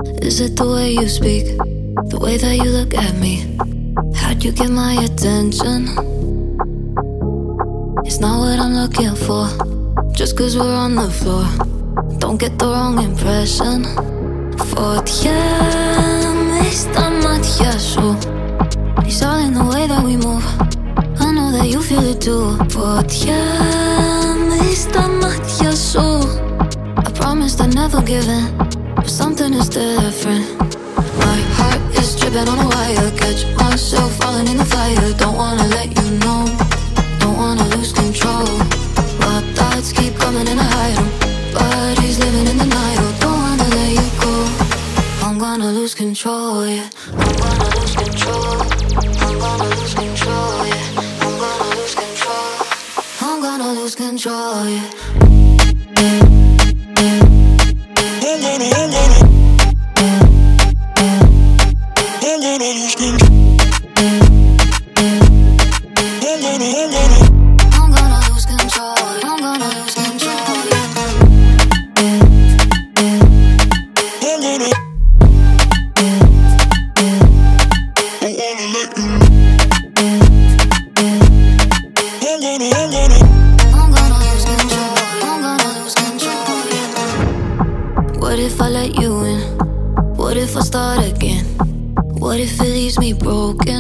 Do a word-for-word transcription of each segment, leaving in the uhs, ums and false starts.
Is it the way you speak, the way that you look at me? How'd you get my attention? It's not what I'm looking for, just cause we're on the floor. Don't get the wrong impression. Φωτιά μες στα μάτια σου. It's all in the way that we move. I know that you feel it too. Φωτιά μες στα μάτια σου. I promised I'd never give in, but something is different. My heart is tripping on a wire. Catch myself falling in the fire. Don't wanna let you know, don't wanna lose control. My thoughts keep coming and I hide them. Bodies living in denial. Don't wanna let you go. I'm gonna lose control, yeah. I'm gonna lose control. I'm gonna lose control, yeah. I'm gonna lose control. I'm gonna lose control, yeah. I'm gonna, I'm gonna, I'm gonna lose control. I'm gonna, I'm gonna, I'm gonna lose control. I'm gonna lose control, yeah. I'm gonna, I wanna let you know. I'm gonna, I'm gonna, I'm gonna lose control. I'm gonna lose control, yeah. What if I let you in? What if I start again? What if it leaves me broken?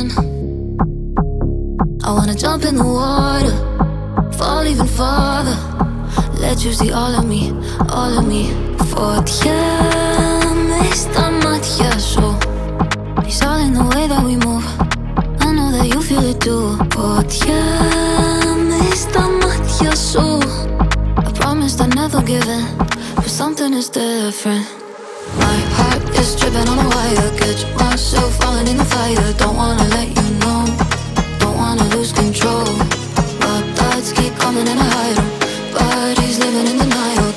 I wanna jump in the water, fall even farther. Let you see all of me, all of me. Φωτιά μες στα μάτια σου. It's all in the way that we move. I know that you feel it too. Φωτιά μες στα μάτια σου. I promised I'd never give in, but something is different. My heart is tripping on a wire. Catch myself falling in the fire. Don't wanna let you know, don't wanna lose control. My thoughts keep coming and I hide them. Bodies living in denial.